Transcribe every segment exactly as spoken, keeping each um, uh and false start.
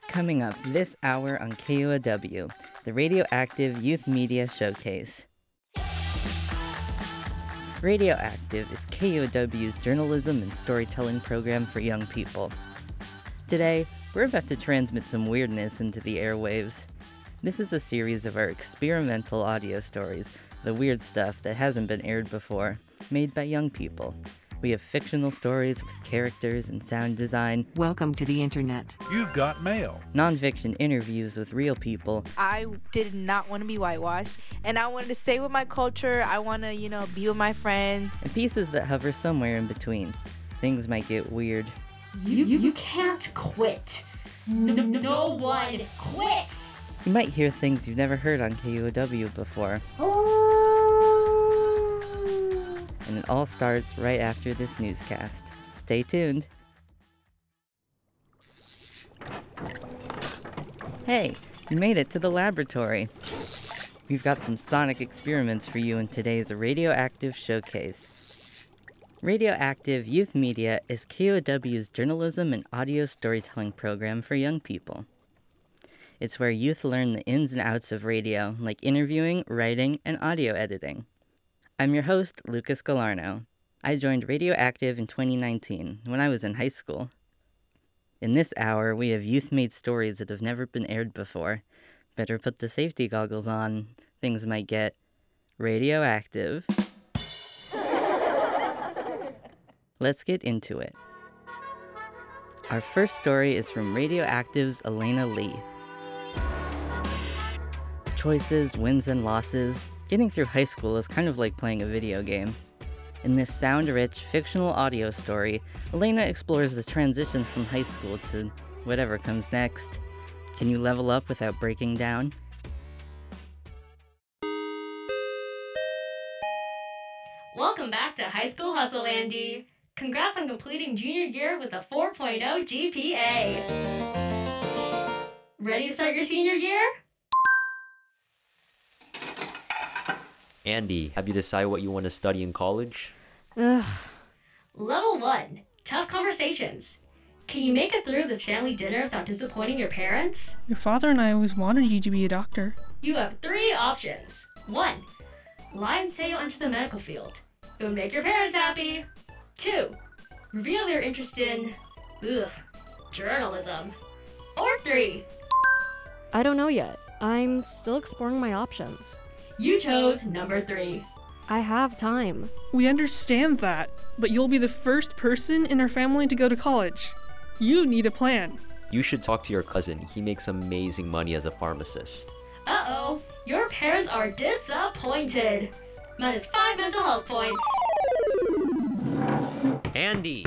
Coming up this hour on K O W, the Radioactive Youth Media Showcase. Radioactive is K O W's journalism and storytelling program for young people. Today, we're about to transmit some weirdness into the airwaves. This is a series of our experimental audio stories, the weird stuff that hasn't been aired before, made by young people. We have fictional stories with characters and sound design. Welcome to the internet. You've got mail. Nonfiction interviews with real people. I did not want to be whitewashed, and I wanted to stay with my culture. I want to, you know, be with my friends. And pieces that hover somewhere in between. Things might get weird. You, you, you can't quit. No, no, no one quits. You might hear things you've never heard on K O W before. And it all starts right after this newscast. Stay tuned. Hey, you made it to the laboratory. We've got some sonic experiments for you in today's Radioactive Showcase. Radioactive Youth Media is K O W's journalism and audio storytelling program for young people. It's where youth learn the ins and outs of radio, like interviewing, writing, and audio editing. I'm your host, Lucas Galarno. I joined Radioactive in twenty nineteen, when I was in high school. In this hour, we have youth-made stories that have never been aired before. Better put the safety goggles on. Things might get radioactive. Let's get into it. Our first story is from Radioactive's Elena Lee. Choices, wins, and losses. Getting through high school is kind of like playing a video game. In this sound-rich, fictional audio story, Elena explores the transition from high school to whatever comes next. Can you level up without breaking down? Welcome back to High School Hustle, Andy. Congrats on completing junior year with a four point oh G P A. Ready to start your senior year? Andy, have you decided what you want to study in college? Ugh. Level one, tough conversations. Can you make it through this family dinner without disappointing your parents? Your father and I always wanted you to be a doctor. You have three options. One, lie and say you'll enter the medical field. It would make your parents happy. Two, reveal your interest in, ugh, journalism. Or three, I don't know yet. I'm still exploring my options. you chose number three. I have time. We understand that, but you'll be the first person in our family to go to college. You need a plan. You should talk to your cousin. He makes amazing money as a pharmacist. Uh-oh, your parents are disappointed. Minus five mental health points. Andy!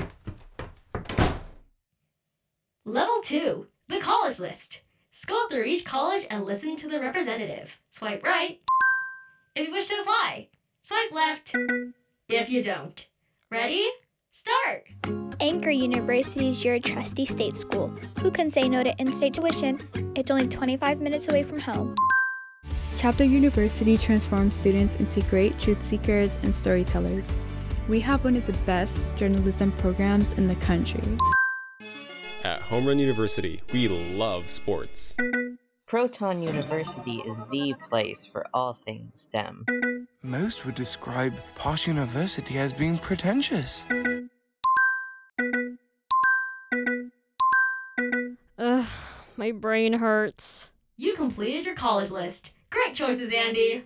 Level two, the college list. Scroll through each college and listen to the representative. Swipe right if you wish to apply. Swipe left if you don't. Ready? Start! Anchor University is your trusty state school. Who can say no to in-state tuition? It's only twenty-five minutes away from home. Chapter University transforms students into great truth seekers and storytellers. We have one of the best journalism programs in the country. At Home Run University, we love sports. Proton University is the place for all things STEM. Most would describe Posh University as being pretentious. Ugh, my brain hurts. You completed your college list. Great choices, Andy.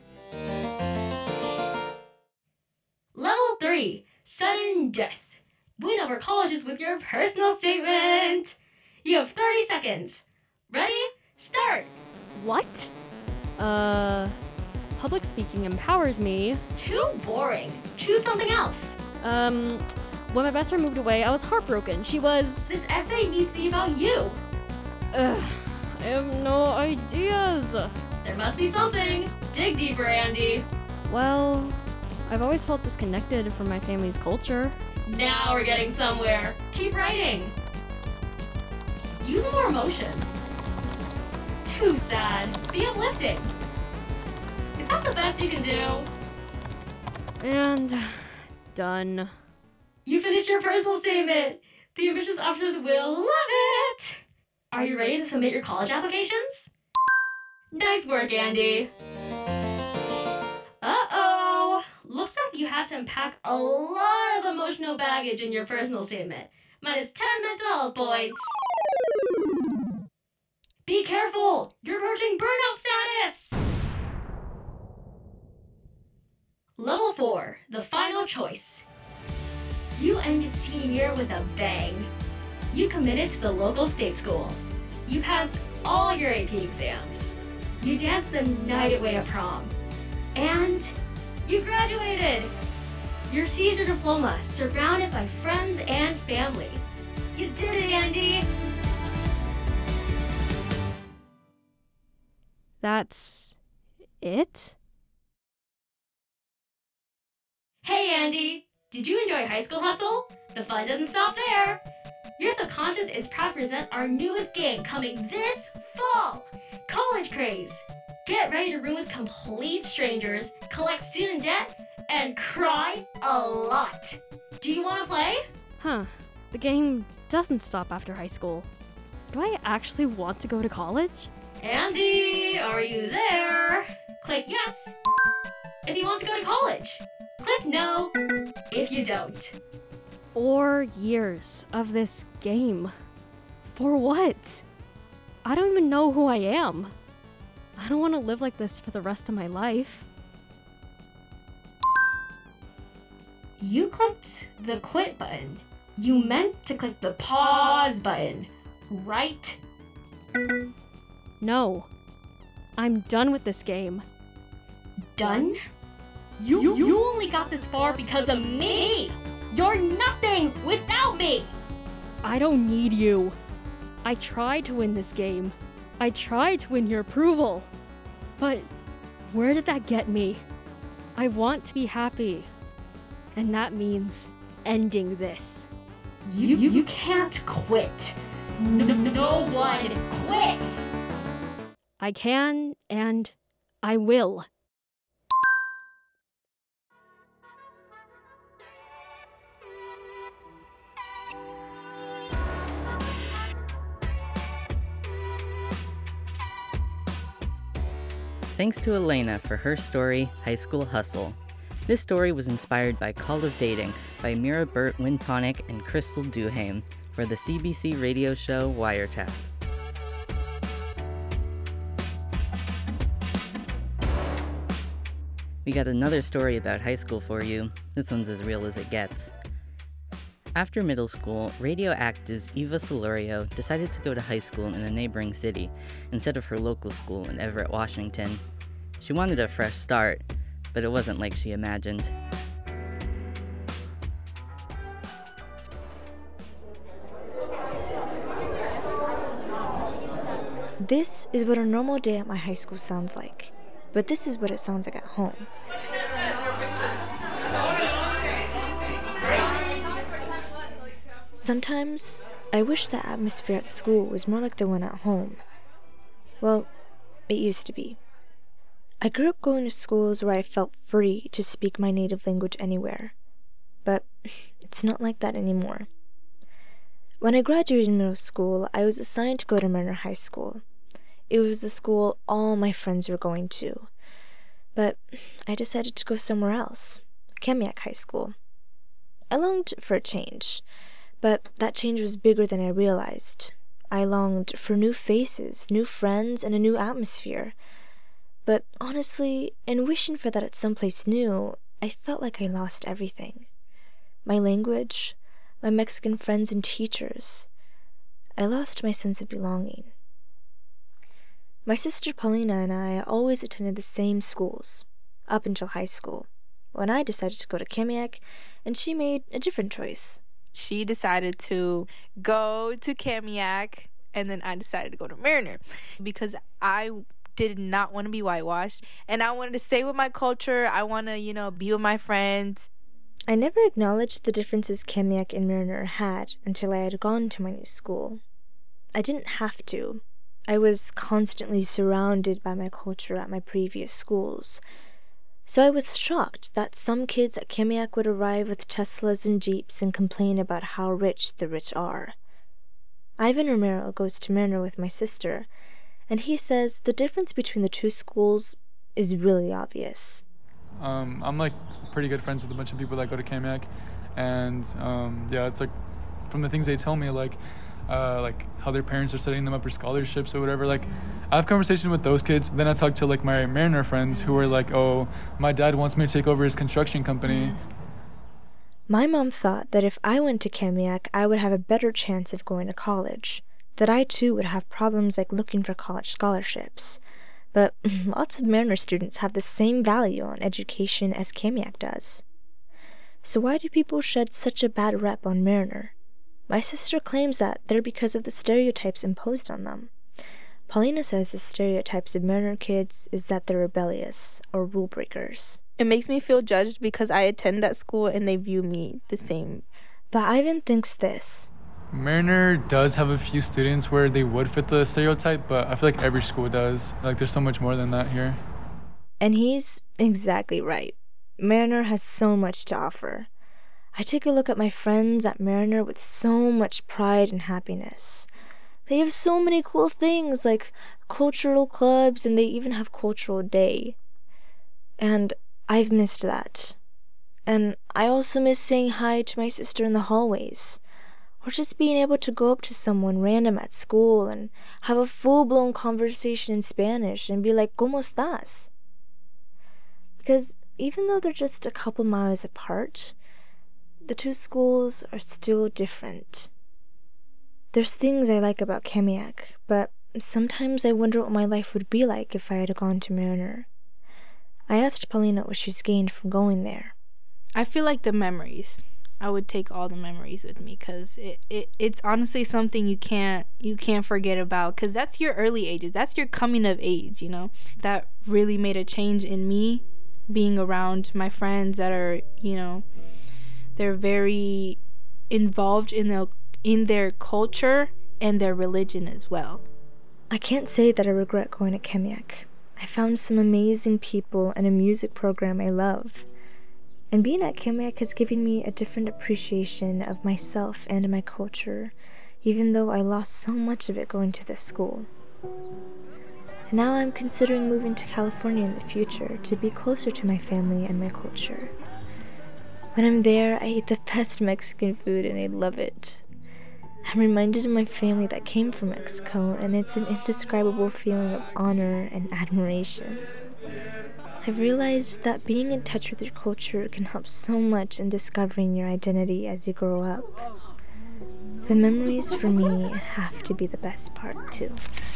Level three, sudden death. Win over colleges with your personal statement. You have thirty seconds. Ready? Start! What? Uh, public speaking empowers me. Too boring. Choose something else. Um, when my best friend moved away, I was heartbroken. She was... This essay needs to be about you. Ugh, I have no ideas. There must be something. Dig deeper, Andy. Well, I've always felt disconnected from my family's culture. Now we're getting somewhere. Keep writing. Use more emotion. Too sad. Be uplifting. Is that the best you can do? And done. You finished your personal statement. The ambitious officers will love it. Are you ready to submit your college applications? Nice work, Andy. Uh-oh! Looks like you have to unpack a lot of emotional baggage in your personal statement. Minus ten mental health points. Be careful! You're approaching burnout status! Level four, the final choice. You ended senior year with a bang. You committed to the local state school. You passed all your A P exams. You danced the night away at prom. And you graduated! You received your diploma, surrounded by friends and family. You did it, Andy! That's it? Hey, Andy! Did you enjoy High School Hustle? The fun doesn't stop there! Your subconscious is proud to present our newest game coming this fall! College Craze! Get ready to room with complete strangers, collect student debt, and cry a lot! Do you want to play? Huh. The game doesn't stop after high school. Do I actually want to go to college? Andy, are you there? Click yes if you want to go to college. Click no if you don't. Four years of this game. For what? I don't even know who I am. I don't want to live like this for the rest of my life. You clicked the quit button. You meant to click the pause button, right? No. I'm done with this game. Done? You, you, you only got this far because of me! You're nothing without me! I don't need you. I tried to win this game. I tried to win your approval. But where did that get me? I want to be happy. And that means ending this. You, you, you can't quit. No, no one quits! I can, and I will. Thanks to Elena for her story, High School Hustle. This story was inspired by Call of Dating by Mira Burt Wintonic and Crystal Duhame for the C B C radio show Wiretap. We got another story about high school for you. This one's as real as it gets. After middle school, Radioactive's Eva Solorio decided to go to high school in a neighboring city instead of her local school in Everett, Washington. She wanted a fresh start, but it wasn't like she imagined. This is what a normal day at my high school sounds like, but this is what it sounds like at home. Sometimes, I wish the atmosphere at school was more like the one at home. Well, it used to be. I grew up going to schools where I felt free to speak my native language anywhere. But it's not like that anymore. When I graduated middle school, I was assigned to go to Mariner High School. It was the school all my friends were going to. But I decided to go somewhere else, Kamiak High School. I longed for a change. But that change was bigger than I realized. I longed for new faces, new friends, and a new atmosphere. But honestly, in wishing for that at someplace new, I felt like I lost everything. My language, my Mexican friends and teachers. I lost my sense of belonging. My sister Paulina and I always attended the same schools, up until high school, when I decided to go to Kamiak, and she made a different choice. She decided to go to Kamiak, and then I decided to go to Mariner because I did not want to be whitewashed, and I wanted to stay with my culture. I want to, you know, be with my friends. I never acknowledged the differences Kamiak and Mariner had until I had gone to my new school. I didn't have to. I was constantly surrounded by my culture at my previous schools. So I was shocked that some kids at Kamiak would arrive with Teslas and Jeeps and complain about how rich the rich are. Ivan Romero goes to Mariner with my sister, and he says the difference between the two schools is really obvious. Um, I'm like pretty good friends with a bunch of people that go to Kamiak, and um, yeah, it's like from the things they tell me, like uh, like how their parents are setting them up for scholarships or whatever. Like I have conversations with those kids. Then I talk to like my Mariner friends who are like, oh, my dad wants me to take over his construction company. My mom thought that if I went to Kamiak, I would have a better chance of going to college, that I too would have problems like looking for college scholarships. But lots of Mariner students have the same value on education as Kamiak does. So why do people shed such a bad rep on Mariner? My sister claims that they're because of the stereotypes imposed on them. Paulina says the stereotypes of Mariner kids is that they're rebellious or rule breakers. It makes me feel judged because I attend that school and they view me the same. But Ivan thinks this. Mariner does have a few students where they would fit the stereotype, but I feel like every school does. Like there's so much more than that here. And he's exactly right. Mariner has so much to offer. I take a look at my friends at Mariner with so much pride and happiness. They have so many cool things like cultural clubs, and they even have cultural day. And I've missed that. And I also miss saying hi to my sister in the hallways. Or just being able to go up to someone random at school and have a full-blown conversation in Spanish and be like, ¿Cómo estás? Because even though they're just a couple miles apart, the two schools are still different. There's things I like about Kamiak, but sometimes I wonder what my life would be like if I had gone to Mariner. I asked Paulina what she's gained from going there. I feel like the memories. I would take all the memories with me because it, it, it's honestly something you can't you can't forget about because that's your early ages. That's your coming of age, you know. That really made a change in me, being around my friends that are, you know, they're very involved in their, in their culture and their religion as well. I can't say that I regret going to Kamiak. I found some amazing people and a music program I love. And being at Kamiak has given me a different appreciation of myself and my culture, even though I lost so much of it going to this school. And now I'm considering moving to California in the future to be closer to my family and my culture. When I'm there, I eat the best Mexican food and I love it. I'm reminded of my family that came from Mexico, and it's an indescribable feeling of honor and admiration. I've realized that being in touch with your culture can help so much in discovering your identity as you grow up. The memories for me have to be the best part, too.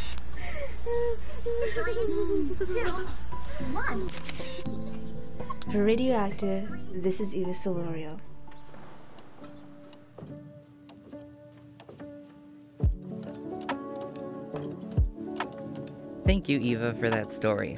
For Radioactive, this is Eva Solorio. Thank you, Eva, for that story.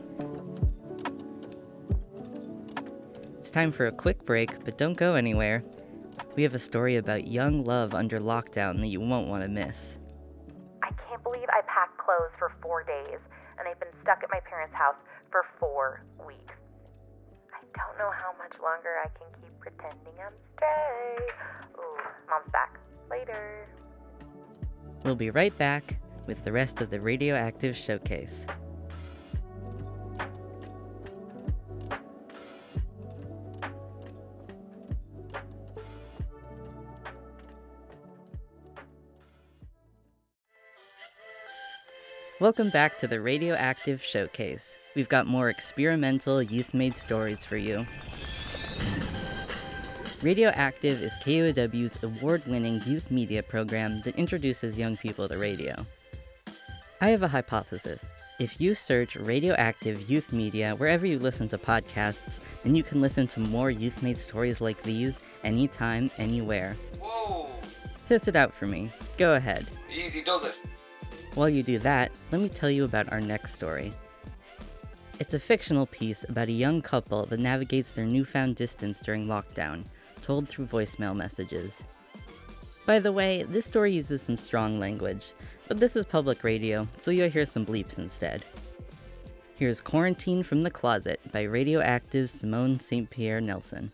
It's time for a quick break, but don't go anywhere. We have a story about young love under lockdown that you won't want to miss. I can't believe I packed clothes for four days, and I've been stuck at my parents' house for four weeks. I don't know how much longer I can keep pretending I'm stray. Ooh, Mom's back. Later. We'll be right back with the rest of the Radioactive Showcase. Welcome back to the Radioactive Showcase. We've got more experimental, youth-made stories for you. Radioactive is K U O W's award-winning youth media program that introduces young people to radio. I have a hypothesis. If you search Radioactive Youth Media wherever you listen to podcasts, then you can listen to more youth-made stories like these anytime, anywhere. Whoa! Test it out for me. Go ahead. Easy does it. While you do that, let me tell you about our next story. It's a fictional piece about a young couple that navigates their newfound distance during lockdown, told through voicemail messages. By the way, this story uses some strong language, but this is public radio, so you'll hear some bleeps instead. Here's Quarantine from the Closet by Radioactive's Simone Saint Pierre Nelson.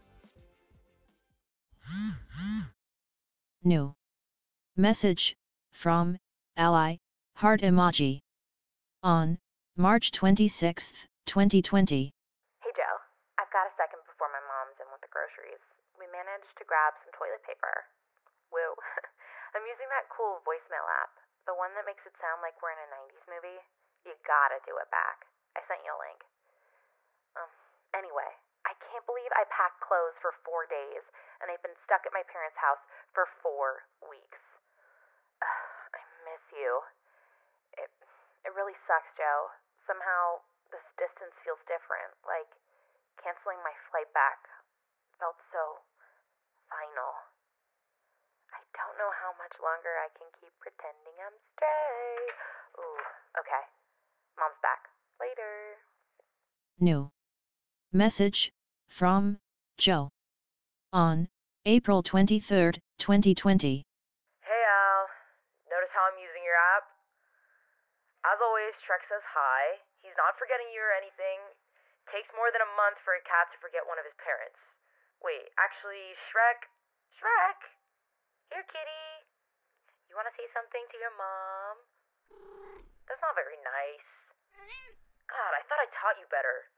New message. from Ally, heart emoji. On March twenty-sixth, twenty twenty. Hey Joe, I've got a second before my mom's in with the groceries. We managed to grab some toilet paper. Woo. I'm using that cool voicemail app, the one that makes it sound like we're in a nineties movie. You gotta do it back. I sent you a link. Um, anyway, I can't believe I packed clothes for four days, and I've been stuck at my parents' house for four weeks. Ugh, I miss you. It, it really sucks, Joe. Somehow, this distance feels different, like canceling my flight back felt so final. I don't know how much longer I can keep pretending I'm straight. Ooh, okay. Mom's back. Later. New message from Joe. On April twenty-third, twenty twenty. Hey Al, notice how I'm using your app? As always, Shrek says hi. He's not forgetting you or anything. Takes more than a month for a cat to forget one of his parents. Wait, actually, Shrek, Shrek, here kitty. You want to say something to your mom? That's not very nice. God, I thought I taught you better.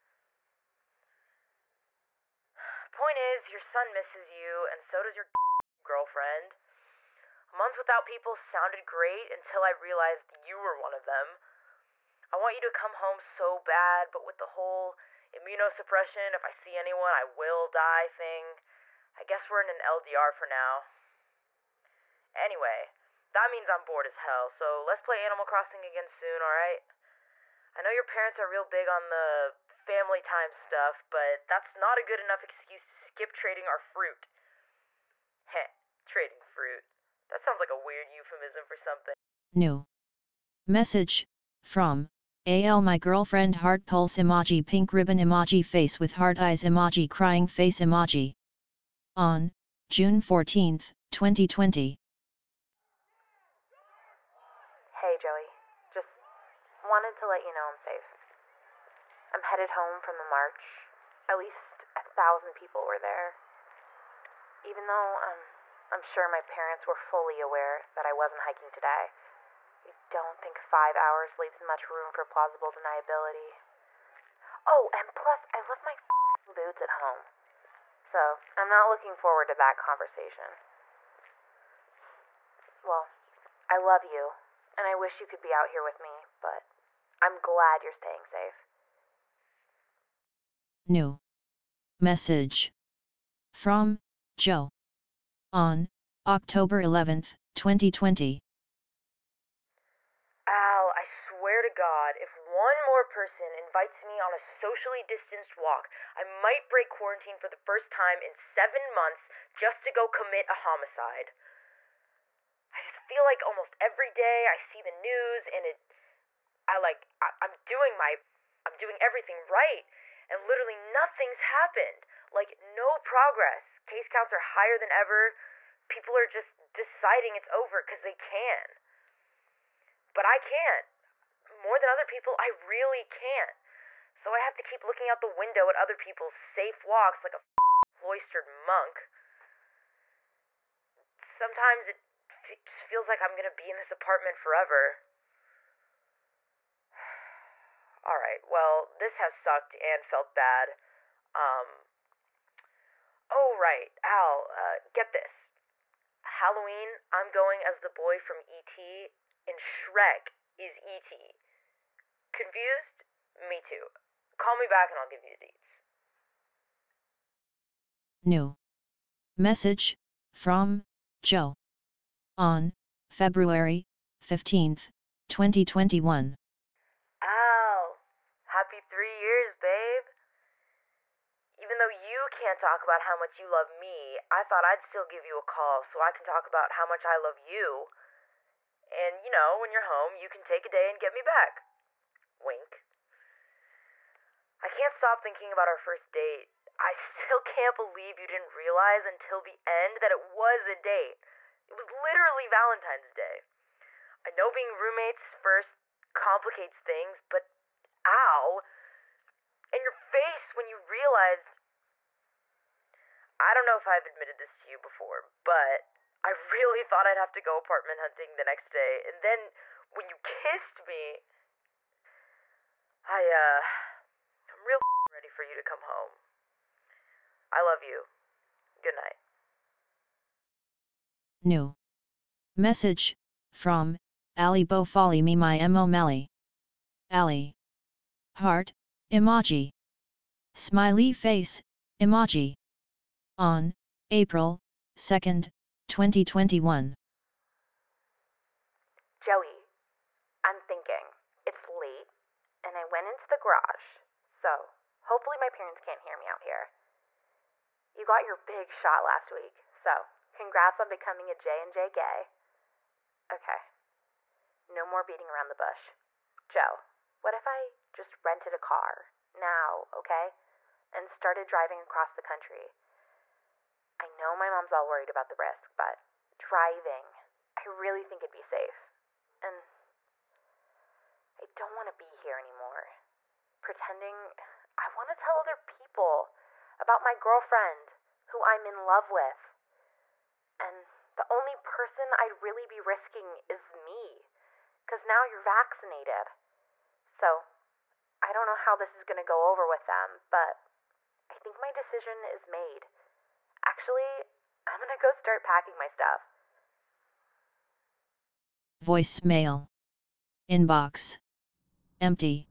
Point is, your son misses you, and so does your girlfriend. A month without people sounded great until I realized you were one of them. I want you to come home so bad, but with the whole immunosuppression, if I see anyone, I will die thing, I guess we're in an L D R for now. Anyway, that means I'm bored as hell, so let's play Animal Crossing again soon, alright? I know your parents are real big on the family time stuff, but that's not a good enough excuse to skip trading our fruit. Heh, trading fruit. That sounds like a weird euphemism for something. New message from A L, my girlfriend, heart pulse emoji, pink ribbon emoji, face with heart eyes emoji, crying face emoji. On June fourteenth, twenty twenty. Hey Joey, just wanted to let you know I'm safe. I'm headed home from the march. At least a thousand people were there. Even though um, I'm sure my parents were fully aware that I wasn't hiking today, I don't think five hours leaves much room for plausible deniability. Oh, and plus, I left my f***ing boots at home. So, I'm not looking forward to that conversation. Well, I love you, and I wish you could be out here with me, but I'm glad you're staying safe. New message from Joe. On October eleventh, twenty twenty. Al, I swear to God, if one more person invites me on a socially distanced walk, I might break quarantine for the first time in seven months just to go commit a homicide. I just feel like almost every day I see the news and it, I like, I, I'm doing my, I'm doing everything right, and literally nothing's happened. Like, no progress. Case counts are higher than ever. People are just deciding it's over because they can. But I can't. More than other people, I really can't. So I have to keep looking out the window at other people's safe walks like a cloistered monk. Sometimes it, it just feels like I'm gonna be in this apartment forever. Alright, well, this has sucked and felt bad. Um, oh right, Al, uh, get this. Halloween, I'm going as the boy from E T, and Shrek is E T. Confused? Me too. Call me back and I'll give you the deets. New message from Joe. On February fifteenth, twenty twenty-one. Al, happy three years, babe. Even though you can't talk about how much you love me, I thought I'd still give you a call so I can talk about how much I love you. And, you know, when you're home, you can take a day and get me back. Wink. I can't stop thinking about our first date. I still can't believe you didn't realize until the end that it was a date. It was literally Valentine's Day. I know being roommates first complicates things, but ow. And your face when you realized... I don't know if I've admitted this to you before, but I really thought I'd have to go apartment hunting the next day, and then when you kissed me, I, uh, I'm real ready for you to come home. I love you. Good night. New message from Ali Bofali me my mo Melly. Ali. Heart emoji. Smiley face emoji. On April second, twenty twenty-one. Joey, I'm thinking. It's late, and I went into the garage, so hopefully my parents can't hear me out here. You got your big shot last week, so congrats on becoming a J and J gay. Okay. No more beating around the bush. Joe, what if I just rented a car now, okay? And started driving across the country. I know my mom's all worried about the risk, but driving, I really think it'd be safe. And I don't want to be here anymore. Pretending I want to tell other people about my girlfriend, who I'm in love with. And the only person I'd really be risking is me, because now you're vaccinated. So, I don't know how this is going to go over with them, but I think my decision is made. Actually, I'm going to go start packing my stuff. Voicemail. Inbox. Empty.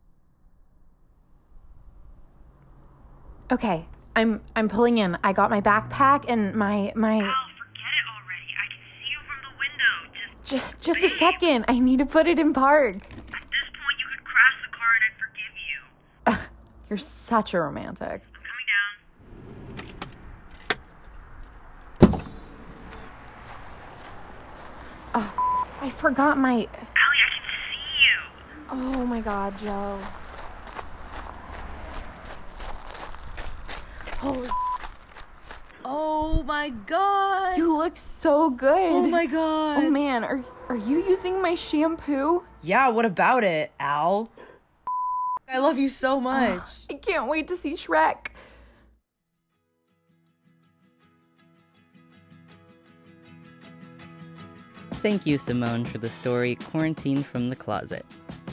Okay, I'm I'm pulling in. I got my backpack and my my. Al, forget it already. I can see you from the window. Just. J- just a second. I need to put it in park. At this point, you could crash the car and I'd forgive you. Ugh, you're such a romantic. I'm coming down. Oh, I forgot my. Allie, I can see you. Oh my God, Joe. Holy. Oh my god! You look so good. Oh my god! Oh man, are are you using my shampoo? Yeah, what about it, Al? I love you so much. Oh, I can't wait to see Shrek. Thank you, Simone, for the story Quarantine from the Closet.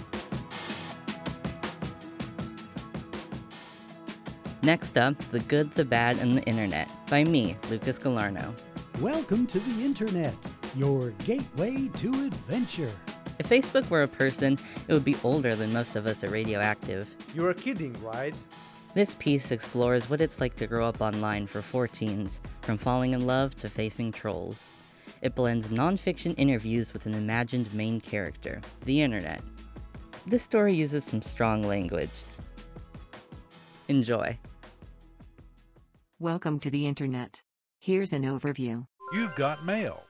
Next up, The Good, the Bad, and the Internet, by me, Lucas Galarno. Welcome to the Internet, your gateway to adventure. If Facebook were a person, it would be older than most of us at Radioactive. You are kidding, right? This piece explores what it's like to grow up online for four teens, from falling in love to facing trolls. It blends non-fiction interviews with an imagined main character, the Internet. This story uses some strong language. Enjoy. Welcome to the Internet. Here's an overview. You've got mail.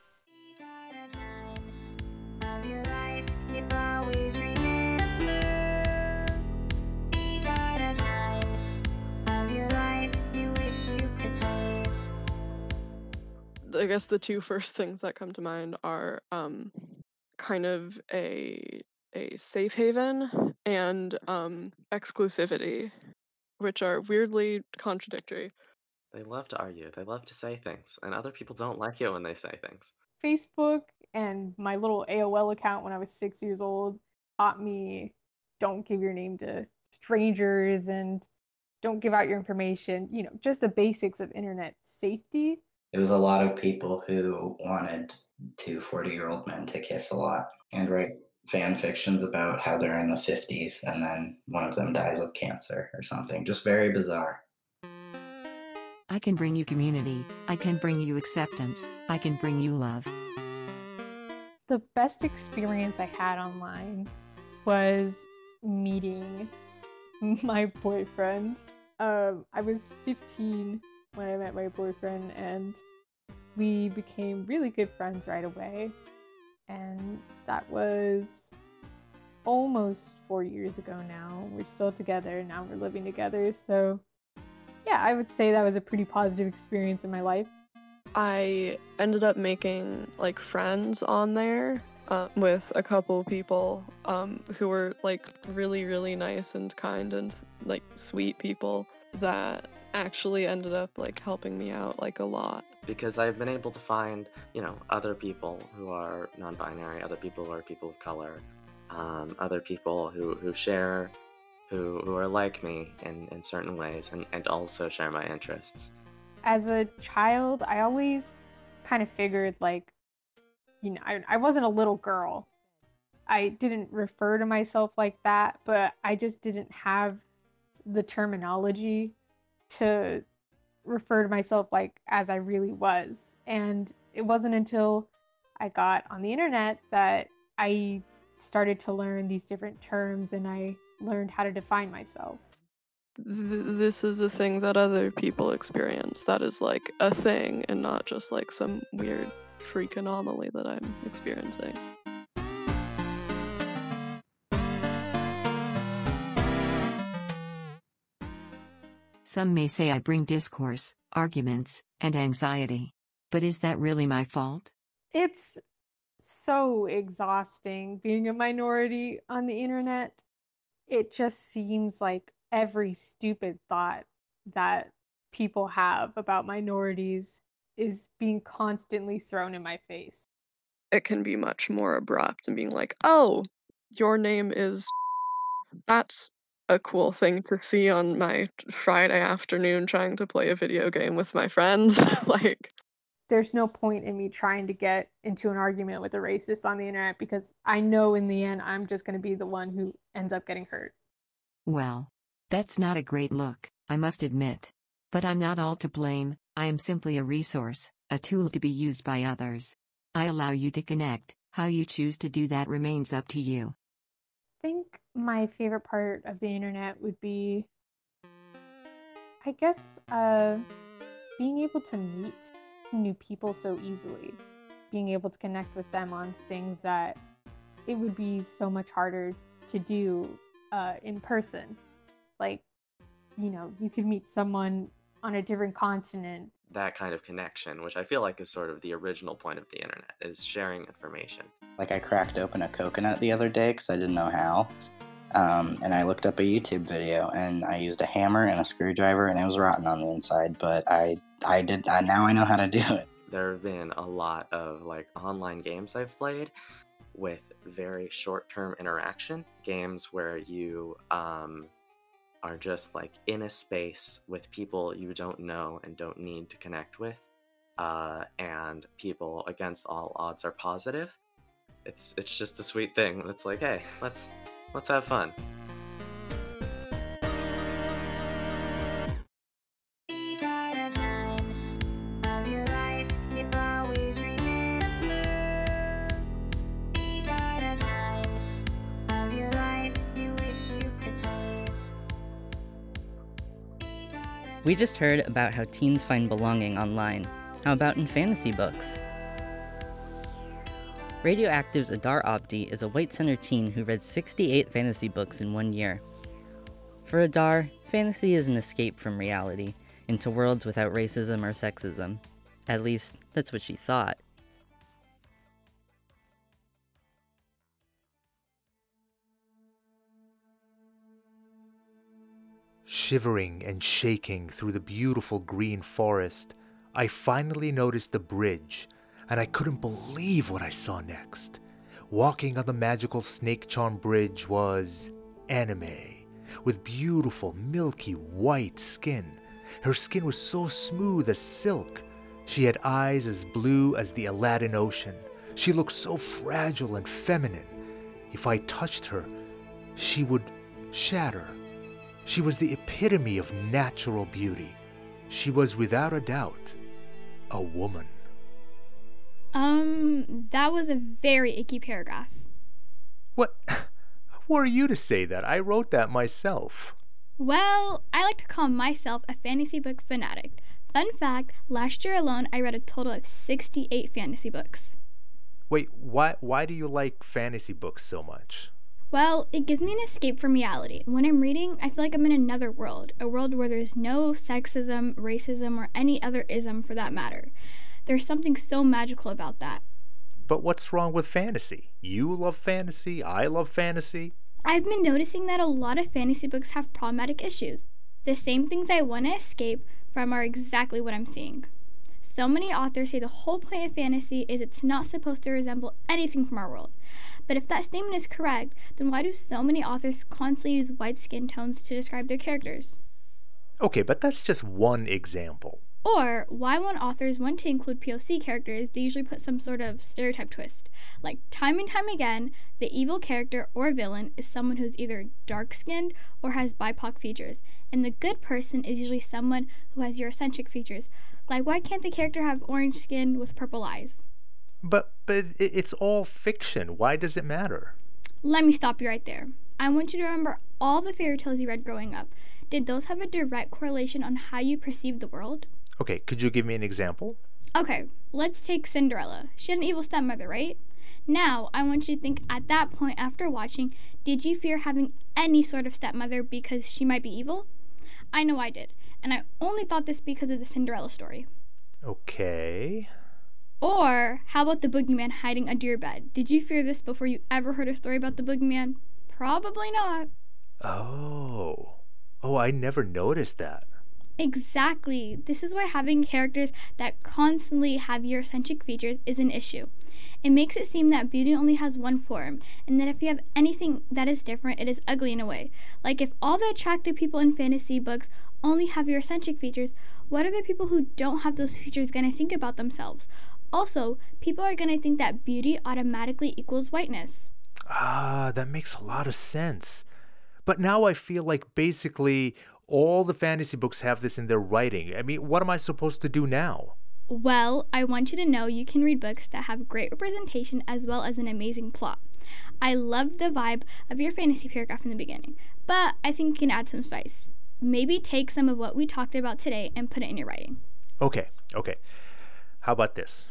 I guess the two first things that come to mind are um, kind of a a safe haven and um, exclusivity, which are weirdly contradictory. They love to argue. They love to say things, and other people don't like it when they say things. Facebook and my little A O L account when I was six years old taught me don't give your name to strangers and don't give out your information. You know, just the basics of internet safety. It was a lot of people who wanted two forty-year-old men to kiss a lot and write fan fictions about how they're in the fifties and then one of them dies of cancer or something. Just very bizarre. I can bring you community. I can bring you acceptance. I can bring you love. The best experience I had online was meeting my boyfriend. Um, I was fifteen when I met my boyfriend, and we became really good friends right away. And that was almost four years ago now. We're still together, now we're living together. So yeah, I would say that was a pretty positive experience in my life. I ended up making like friends on there uh, with a couple people um, who were like really, really nice and kind and like sweet people that actually ended up like helping me out like a lot. because I've been able to find, you know, other people who are non-binary, other people who are people of color, um, other people who, who share, who, who are like me in, in certain ways, and, and also share my interests. As a child, I always kind of figured, like, you know, I, I wasn't a little girl. I didn't refer to myself like that, but I just didn't have the terminology to refer to myself like as I really was. And it wasn't until I got on the internet that I started to learn these different terms and I learned how to define myself. Th- this is a thing that other people experience. That is like a thing and not just like some weird freak anomaly that I'm experiencing. Some may say I bring discourse, arguments, and anxiety. But is that really my fault? It's so exhausting being a minority on the internet. It just seems like every stupid thought that people have about minorities is being constantly thrown in my face. It can be much more abrupt and being like, oh, your name is... That's a cool thing to see on my Friday afternoon trying to play a video game with my friends. Like, there's no point in me trying to get into an argument with a racist on the internet because I know in the end I'm just going to be the one who ends up getting hurt. Well, that's not a great look, I must admit. But I'm not all to blame. I am simply a resource, a tool to be used by others. I allow you to connect. How you choose to do that remains up to you. I think my favorite part of the internet would be, I guess, uh, being able to meet new people so easily. Being able to connect with them on things that it would be so much harder to do uh, in person. Like, you know, you could meet someone on a different continent. That kind of connection, which I feel like is sort of the original point of the internet, is sharing information. Like, I cracked open a coconut the other day because I didn't know how. Um, and I looked up a YouTube video, and I used a hammer and a screwdriver, and it was rotten on the inside, but I I did, I, now I know how to do it. There have been a lot of, like, online games I've played with very short-term interaction. Games where you, um... are just like in a space with people you don't know and don't need to connect with, uh, and people against all odds are positive. It's it's just a sweet thing. It's like, hey, let's let's have fun. These are the times of your life you always remember. These are the times of your life you wish you could save. We just heard about how teens find belonging online. How about in fantasy books? Radioactive's Adar Abdi is a White Center teen who read sixty-eight fantasy books in one year. For Adar, fantasy is an escape from reality, into worlds without racism or sexism. At least, that's what she thought. Shivering and shaking through the beautiful green forest, I finally noticed the bridge, and I couldn't believe what I saw next. Walking on the magical snake charm bridge was Anime, with beautiful milky white skin. Her skin was so smooth as silk. She had eyes as blue as the Aladdin Ocean. She looked so fragile and feminine. If I touched her, she would shatter. She was the epitome of natural beauty. She was without a doubt a woman. Um, that was a very icky paragraph. What? Who are you to say that? I wrote that myself. Well, I like to call myself a fantasy book fanatic. Fun fact, last year alone I read a total of sixty-eight fantasy books. Wait, why why do you like fantasy books so much? Well, it gives me an escape from reality. When I'm reading, I feel like I'm in another world, a world where there's no sexism, racism, or any other ism for that matter. There's something so magical about that. But what's wrong with fantasy? You love fantasy, I love fantasy. I've been noticing that a lot of fantasy books have problematic issues. The same things I want to escape from are exactly what I'm seeing. So many authors say the whole point of fantasy is it's not supposed to resemble anything from our world. But if that statement is correct, then why do so many authors constantly use white skin tones to describe their characters? Okay, but that's just one example. Or why when authors want to include P O C characters, they usually put some sort of stereotype twist. Like time and time again, the evil character or villain is someone who's either dark-skinned or has B I P O C features, and the good person is usually someone who has Eurocentric features. Like why can't the character have orange skin with purple eyes? But but it- it's all fiction. Why does it matter? Let me stop you right there. I want you to remember all the fairy tales you read growing up. Did those have a direct correlation on how you perceived the world? Okay, could you give me an example? Okay, let's take Cinderella. She had an evil stepmother, right? Now, I want you to think at that point after watching, did you fear having any sort of stepmother because she might be evil? I know I did, and I only thought this because of the Cinderella story. Okay. Or, how about the boogeyman hiding under your bed? Did you fear this before you ever heard a story about the boogeyman? Probably not. Oh. Oh, I never noticed that. Exactly. This is why having characters that constantly have Eurocentric features is an issue. It makes it seem that beauty only has one form, and that if you have anything that is different, it is ugly in a way. Like if all the attractive people in fantasy books only have Eurocentric features, what are the people who don't have those features going to think about themselves? Also, people are going to think that beauty automatically equals whiteness. Ah, that makes a lot of sense. But now I feel like basically all the fantasy books have this in their writing. I mean, what am I supposed to do now? Well, I want you to know you can read books that have great representation as well as an amazing plot. I love the vibe of your fantasy paragraph in the beginning, but I think you can add some spice. Maybe take some of what we talked about today and put it in your writing. Okay, okay. How about this?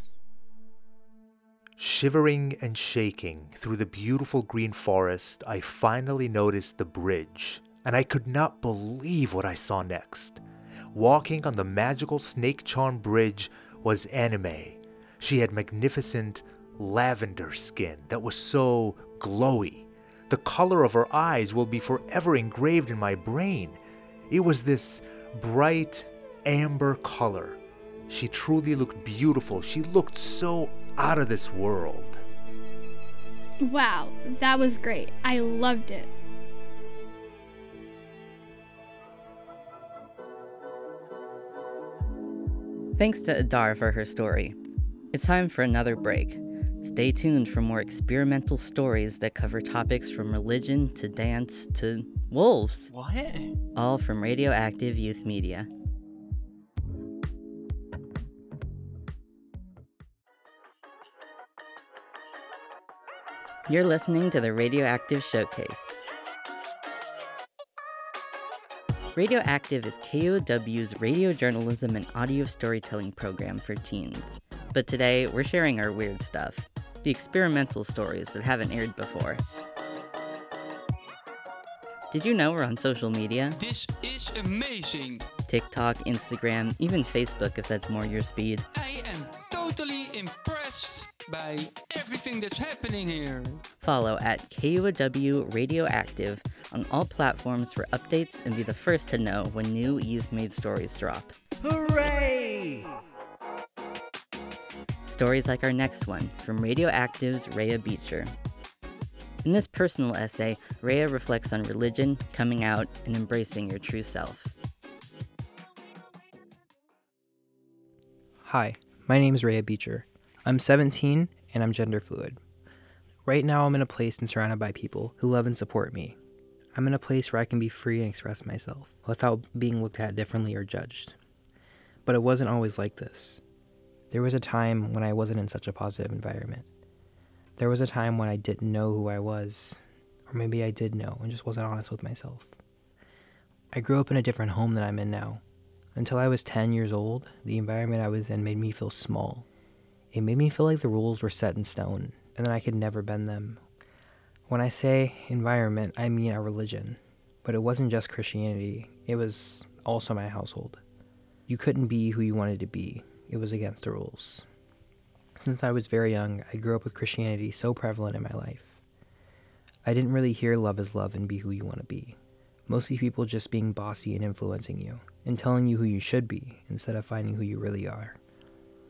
Shivering and shaking through the beautiful green forest, I finally noticed the bridge, and I could not believe what I saw next. Walking on the magical snake charm bridge was Anime. She had magnificent lavender skin that was so glowy. The color of her eyes will be forever engraved in my brain. It was this bright amber color. She truly looked beautiful. She looked so out of this world. Wow, that was great. I loved it. Thanks to Adar for her story. It's time for another break. Stay tuned for more experimental stories that cover topics from religion to dance to wolves. What? All from Radioactive Youth Media. You're listening to the Radioactive Showcase. Radioactive is K O W's radio journalism and audio storytelling program for teens. But today, we're sharing our weird stuff, the experimental stories that haven't aired before. Did you know we're on social media? This is amazing. TikTok, Instagram, even Facebook if that's more your speed. I am totally impressed by everything that's happening here. Follow at K O W Radioactive on all platforms for updates and be the first to know when new youth-made stories drop. Hooray! Stories like our next one from Radioactive's Rhea Beecher. In this personal essay, Rhea reflects on religion, coming out, and embracing your true self. Hi, my name is Rhea Beecher. I'm seventeen and I'm gender fluid. Right now I'm in a place and surrounded by people who love and support me. I'm in a place where I can be free and express myself without being looked at differently or judged. But it wasn't always like this. There was a time when I wasn't in such a positive environment. There was a time when I didn't know who I was, or maybe I did know and just wasn't honest with myself. I grew up in a different home than I'm in now. Until I was ten years old, the environment I was in made me feel small. It made me feel like the rules were set in stone, and that I could never bend them. When I say environment, I mean our religion. But it wasn't just Christianity, it was also my household. You couldn't be who you wanted to be. It was against the rules. Since I was very young, I grew up with Christianity so prevalent in my life. I didn't really hear love is love and be who you want to be. Mostly people just being bossy and influencing you, and telling you who you should be, instead of finding who you really are.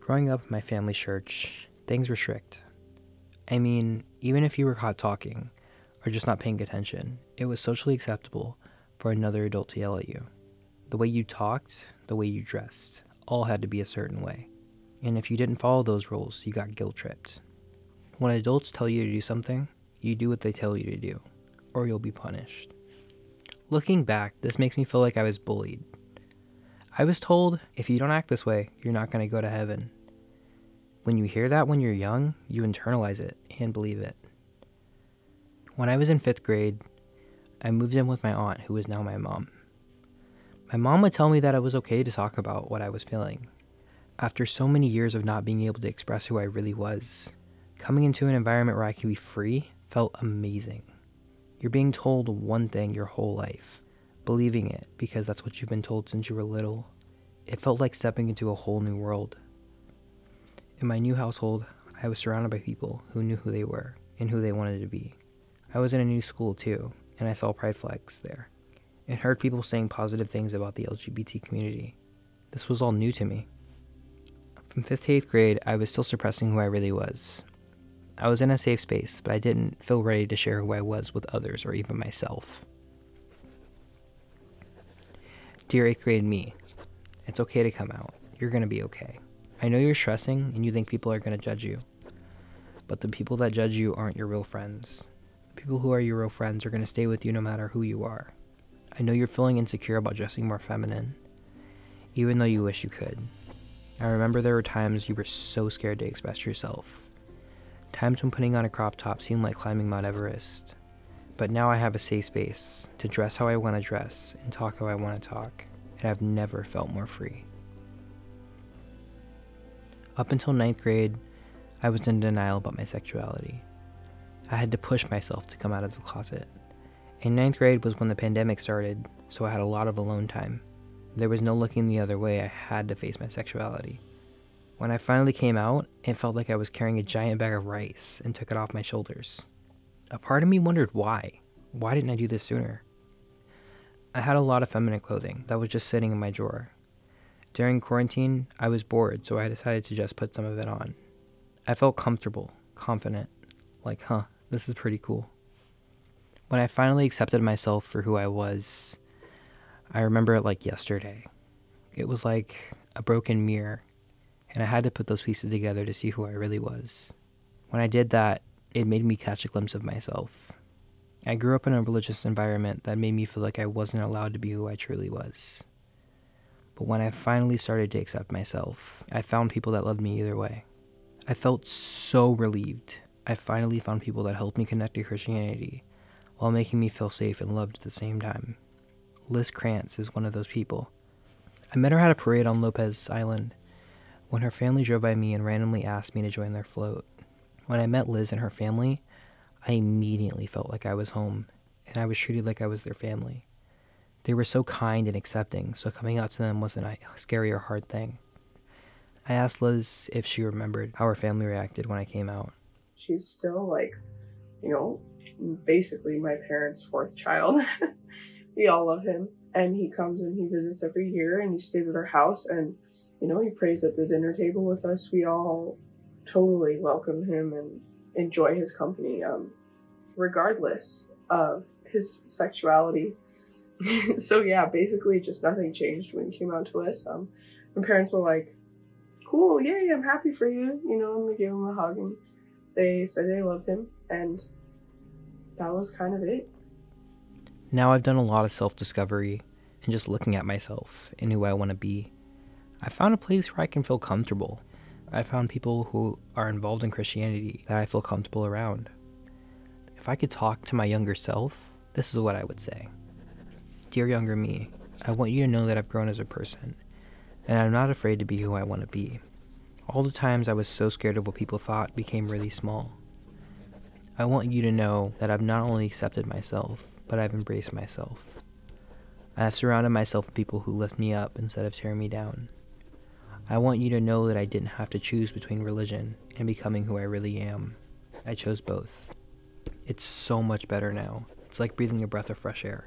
Growing up in my family's church, things were strict. I mean, even if you were caught talking or just not paying attention, it was socially acceptable for another adult to yell at you. The way you talked, the way you dressed, all had to be a certain way. And if you didn't follow those rules, you got guilt-tripped. When adults tell you to do something, you do what they tell you to do, or you'll be punished. Looking back, this makes me feel like I was bullied. I was told, if you don't act this way, you're not going to go to heaven. When you hear that when you're young, you internalize it and believe it. When I was in fifth grade, I moved in with my aunt, who is now my mom. My mom would tell me that it was okay to talk about what I was feeling. After so many years of not being able to express who I really was, coming into an environment where I could be free felt amazing. You're being told one thing your whole life, believing it because that's what you've been told since you were little. It felt like stepping into a whole new world. In my new household, I was surrounded by people who knew who they were and who they wanted to be. I was in a new school too, and I saw pride flags there, and heard people saying positive things about the L G B T community. This was all new to me. From fifth to eighth grade, I was still suppressing who I really was. I was in a safe space, but I didn't feel ready to share who I was with others or even myself. Dear eighth grade me, it's okay to come out. You're going to be okay. I know you're stressing and you think people are going to judge you, but the people that judge you aren't your real friends. People who are your real friends are going to stay with you no matter who you are. I know you're feeling insecure about dressing more feminine, even though you wish you could. I remember there were times you were so scared to express yourself. Times when putting on a crop top seemed like climbing Mount Everest. But now I have a safe space to dress how I want to dress and talk how I want to talk, and I've never felt more free. Up until ninth grade, I was in denial about my sexuality. I had to push myself to come out of the closet. In ninth grade was when the pandemic started, so I had a lot of alone time. There was no looking the other way. I had to face my sexuality. When I finally came out, it felt like I was carrying a giant bag of rice and took it off my shoulders. A part of me wondered why. Why didn't I do this sooner? I had a lot of feminine clothing that was just sitting in my drawer. During quarantine, I was bored, so I decided to just put some of it on. I felt comfortable, confident, like, huh, this is pretty cool. When I finally accepted myself for who I was, I remember it like yesterday. It was like a broken mirror, and I had to put those pieces together to see who I really was. When I did that, it made me catch a glimpse of myself. I grew up in a religious environment that made me feel like I wasn't allowed to be who I truly was. But when I finally started to accept myself, I found people that loved me either way. I felt so relieved. I finally found people that helped me connect to Christianity while making me feel safe and loved at the same time. Liz Krantz is one of those people. I met her at a parade on Lopez Island when her family drove by me and randomly asked me to join their float. When I met Liz and her family, I immediately felt like I was home, and I was treated like I was their family. They were so kind and accepting, so coming out to them wasn't a scary or hard thing. I asked Liz if she remembered how her family reacted when I came out. She's still like, you know, basically my parents' fourth child. We all love him, and he comes and he visits every year, and he stays at our house, and, you know, he prays at the dinner table with us. We all totally welcome him and enjoy his company, um, regardless of his sexuality. So yeah, basically just nothing changed when he came out to us. Um, my parents were like, cool, yay, I'm happy for you, you know, and they gave him a hug, and they said they loved him, and that was kind of it. Now I've done a lot of self-discovery and just looking at myself and who I want to be. I found a place where I can feel comfortable. I found people who are involved in Christianity that I feel comfortable around. If I could talk to my younger self, this is what I would say. Dear younger me, I want you to know that I've grown as a person, and I'm not afraid to be who I want to be. All the times I was so scared of what people thought became really small. I want you to know that I've not only accepted myself, but I've embraced myself. I have surrounded myself with people who lift me up instead of tearing me down. I want you to know that I didn't have to choose between religion and becoming who I really am. I chose both. It's so much better now. It's like breathing a breath of fresh air.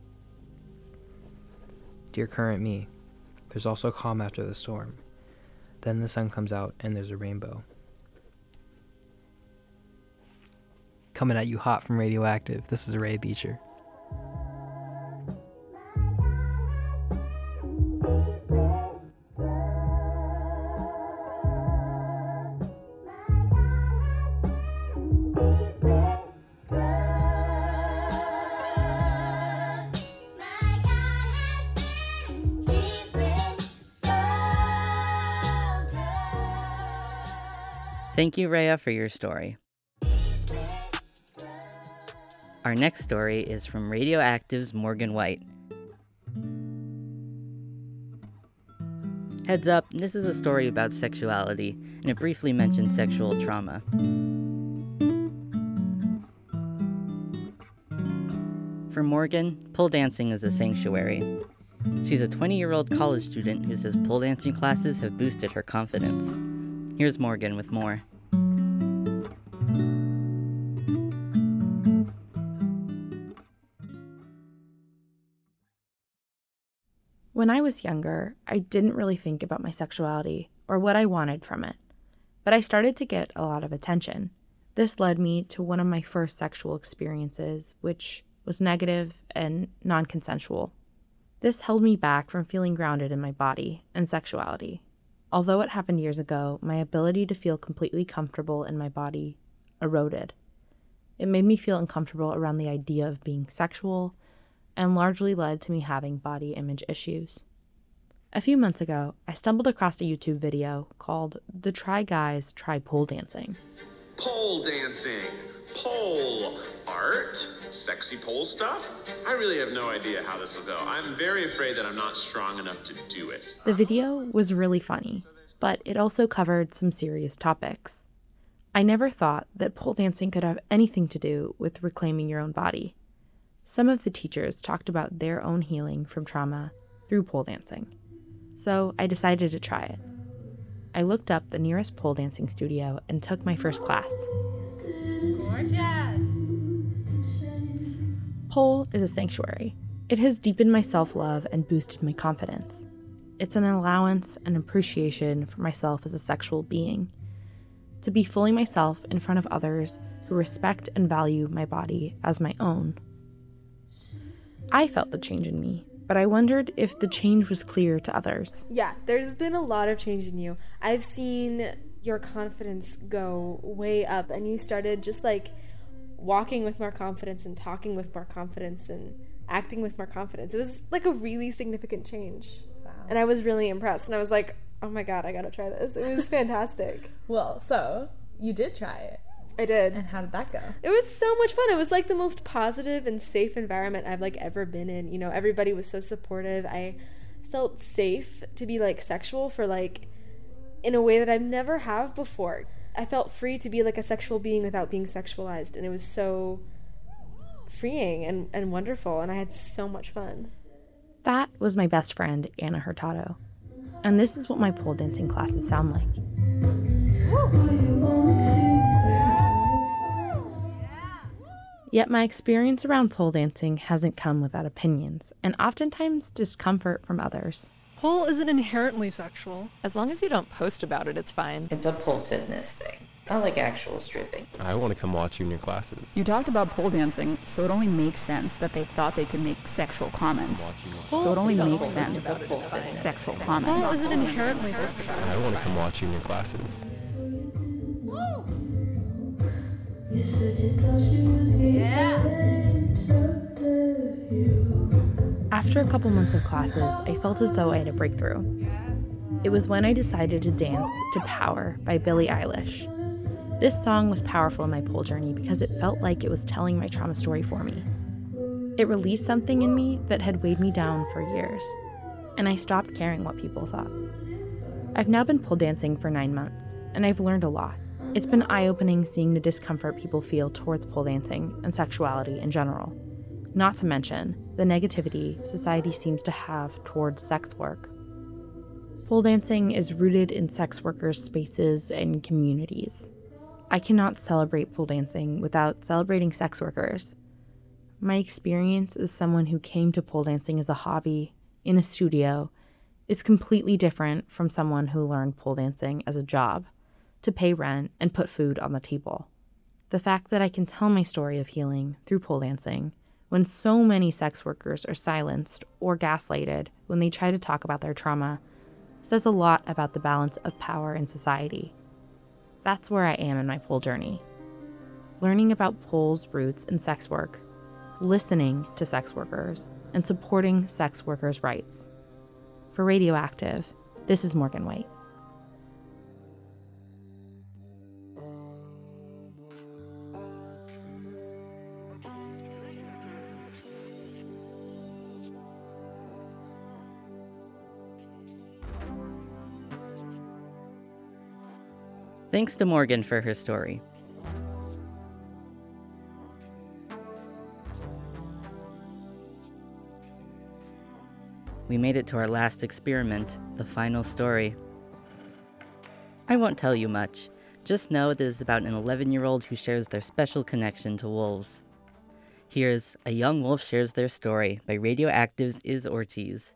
Dear current me, there's also calm after the storm. Then the sun comes out and there's a rainbow. Coming at you hot from Radioactive, this is Ray Beecher. Thank you, Rhea, for your story. Our next story is from Radioactive's Morgan White. Heads up, this is a story about sexuality, and it briefly mentions sexual trauma. For Morgan, pole dancing is a sanctuary. She's a twenty-year-old college student who says pole dancing classes have boosted her confidence. Here's Morgan with more. When I was younger, I didn't really think about my sexuality or what I wanted from it, but I started to get a lot of attention. This led me to one of my first sexual experiences, which was negative and non-consensual. This held me back from feeling grounded in my body and sexuality. Although it happened years ago, my ability to feel completely comfortable in my body eroded. It made me feel uncomfortable around the idea of being sexual, and largely led to me having body image issues. A few months ago, I stumbled across a YouTube video called The Try Guys Try Pole Dancing. Pole dancing, pole art, sexy pole stuff. I really have no idea how this will go. I'm very afraid that I'm not strong enough to do it. The video was really funny, but it also covered some serious topics. I never thought that pole dancing could have anything to do with reclaiming your own body. Some of the teachers talked about their own healing from trauma through pole dancing, so I decided to try it. I looked up the nearest pole dancing studio and took my first class. Pole is a sanctuary. It has deepened my self-love and boosted my confidence. It's an allowance and appreciation for myself as a sexual being, to be fully myself in front of others who respect and value my body as my own. I felt the change in me, but I wondered if the change was clear to others. Yeah, there's been a lot of change in you. I've seen your confidence go way up, and you started just like walking with more confidence and talking with more confidence and acting with more confidence. It was like a really significant change. Wow. And I was really impressed, and I was like, oh my god, I gotta try this. It was fantastic. Well, so you did try it. I did. And how did that go? It was so much fun. It was like the most positive and safe environment I've like ever been in. You know, everybody was so supportive. I felt safe to be like sexual for like in a way that I've never have before. I felt free to be like a sexual being without being sexualized, and it was so freeing and, and wonderful, and I had so much fun. That was my best friend, Anna Hurtado. And this is what my pole dancing classes sound like. Yet my experience around pole dancing hasn't come without opinions, and oftentimes discomfort from others. Pole isn't inherently sexual. As long as you don't post about it, it's fine. It's a pole fitness thing, not like actual stripping. I want to come watch you in your classes. You talked about pole dancing, so it only makes sense that they thought they could make sexual comments. So it only makes sense sexual comments. Pole isn't inherently sexual. I want to come watch you in your classes. Yeah. After a couple months of classes, I felt as though I had a breakthrough. It was when I decided to dance to Power by Billie Eilish. This song was powerful in my pole journey because it felt like it was telling my trauma story for me. It released something in me that had weighed me down for years, and I stopped caring what people thought. I've now been pole dancing for nine months, and I've learned a lot. It's been eye-opening seeing the discomfort people feel towards pole dancing and sexuality in general. Not to mention the negativity society seems to have towards sex work. Pole dancing is rooted in sex workers' spaces and communities. I cannot celebrate pole dancing without celebrating sex workers. My experience as someone who came to pole dancing as a hobby, in a studio, is completely different from someone who learned pole dancing as a job to pay rent and put food on the table. The fact that I can tell my story of healing through pole dancing when so many sex workers are silenced or gaslighted when they try to talk about their trauma says a lot about the balance of power in society. That's where I am in my pole journey. Learning about pole's roots in sex work, listening to sex workers, and supporting sex workers' rights. For Radioactive, this is Morgan White. Thanks to Morgan for her story. We made it to our last experiment, the final story. I won't tell you much. Just know that it's about an eleven-year-old who shares their special connection to wolves. Here's A Young Wolf Shares Their Story by Radioactive's Iz Ortiz.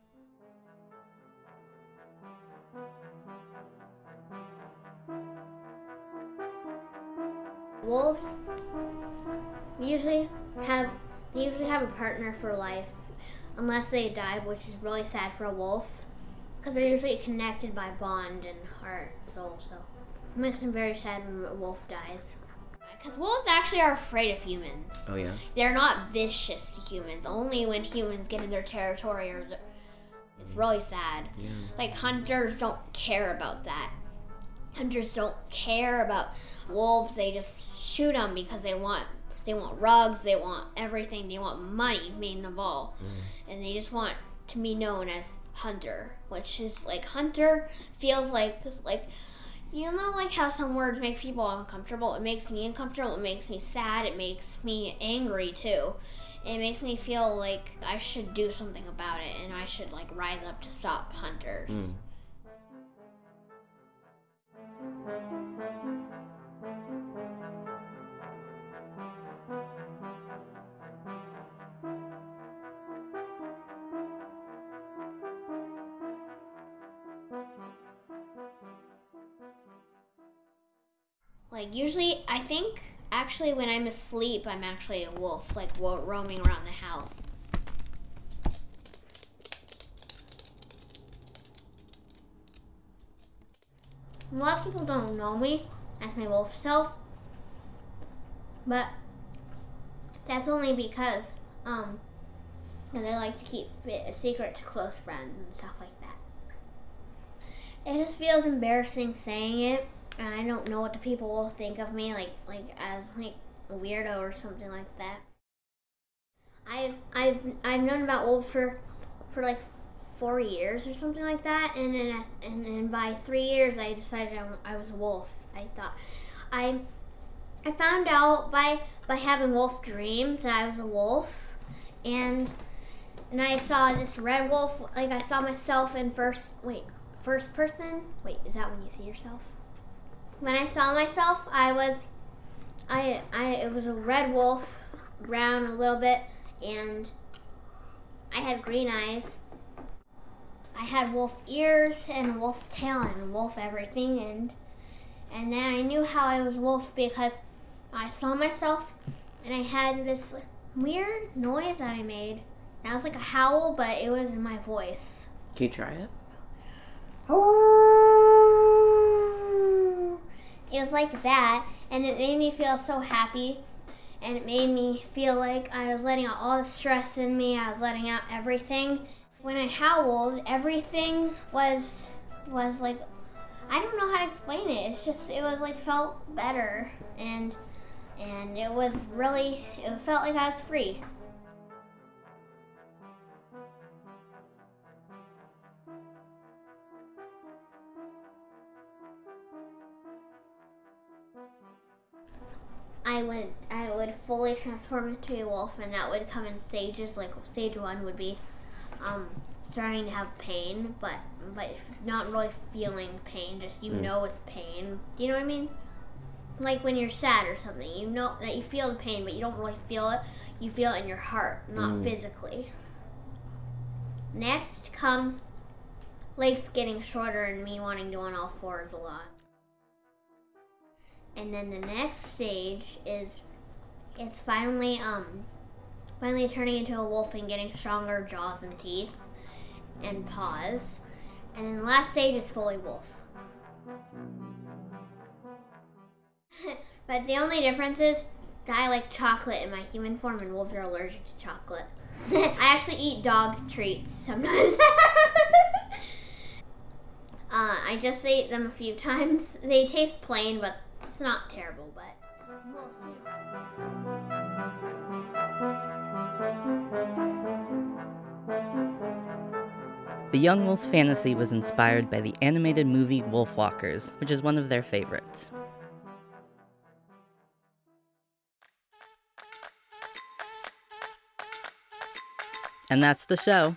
Wolves usually have they usually have a partner for life, unless they die, which is really sad for a wolf, because they're usually connected by bond and heart and soul. So it makes them very sad when a wolf dies. Because wolves actually are afraid of humans. Oh yeah. They're not vicious to humans. Only when humans get in their territory, or it's really sad. Yeah. Like hunters don't care about that. Hunters don't care about wolves. They just shoot them because they want they want rugs, they want everything, they want money, main of all. Mm. And they just want to be known as hunter, which is like hunter feels like like you know like how some words make people uncomfortable. It makes me uncomfortable, it makes me sad, it makes me angry too. It makes me feel like I should do something about it and I should like rise up to stop hunters. Mm. Like usually, I think actually when I'm asleep, I'm actually a wolf, like wo- roaming around the house. A lot of people don't know me as my wolf self, but that's only because um, because I like to keep it a secret to close friends and stuff like that. It just feels embarrassing saying it, and I don't know what the people will think of me, like like as like a weirdo or something like that. I've I've I've known about wolves for for like four years or something like that, and then I, and then by three years I decided I, I was a wolf. I thought I I found out by by having wolf dreams that I was a wolf, and and I saw this red wolf. Like I saw myself in first wait first person. Wait, is that when you see yourself? When I saw myself, I was I I it was a red wolf, brown a little bit, and I had green eyes. I had wolf ears and wolf tail and wolf everything, and and then I knew how I was wolf because I saw myself and I had this weird noise that I made. That was like a howl, but it was in my voice. Can you try it? It was like that, and it made me feel so happy, and it made me feel like I was letting out all the stress in me. I was letting out everything. When I howled, everything was was like, I don't know how to explain it. It's just, it was like, felt better, and and it was really, it felt like I was free. I would I would fully transform into a wolf, and that would come in stages. Like stage one would be um, starting to have pain, but but not really feeling pain. Just you mm. know it's pain. Do you know what I mean? Like when you're sad or something, you know that you feel the pain, but you don't really feel it. You feel it in your heart, not mm. physically. Next comes legs getting shorter and me wanting to go on all fours a lot. And then the next stage is it's finally um finally turning into a wolf and getting stronger jaws and teeth and paws. And then the last stage is fully wolf. But the only difference is that I like chocolate in my human form and wolves are allergic to chocolate. I actually eat dog treats sometimes. uh, I just ate them a few times. They taste plain, but it's not terrible, but we'll see. The Young Wolf's fantasy was inspired by the animated movie Wolfwalkers, which is one of their favorites. And that's the show.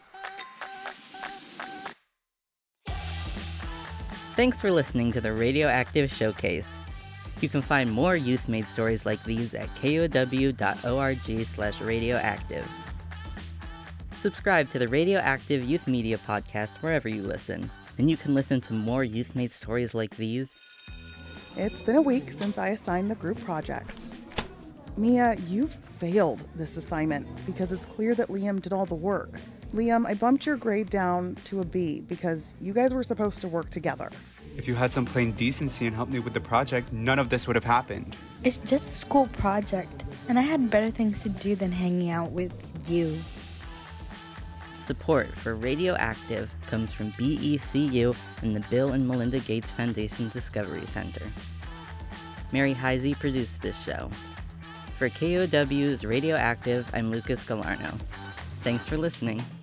Thanks for listening to the Radioactive Showcase. You can find more youth-made stories like these at kow dot org slash radioactive. Subscribe to the Radioactive Youth Media Podcast wherever you listen, and you can listen to more youth-made stories like these. It's been a week since I assigned the group projects. Mia, you've failed this assignment because it's clear that Liam did all the work. Liam, I bumped your grade down to a B because you guys were supposed to work together. If you had some plain decency and helped me with the project, none of this would have happened. It's just a school project, and I had better things to do than hanging out with you. Support for Radioactive comes from B E C U and the Bill and Melinda Gates Foundation Discovery Center. Mary Heisey produced this show. For K O W's Radioactive, I'm Lucas Galarno. Thanks for listening.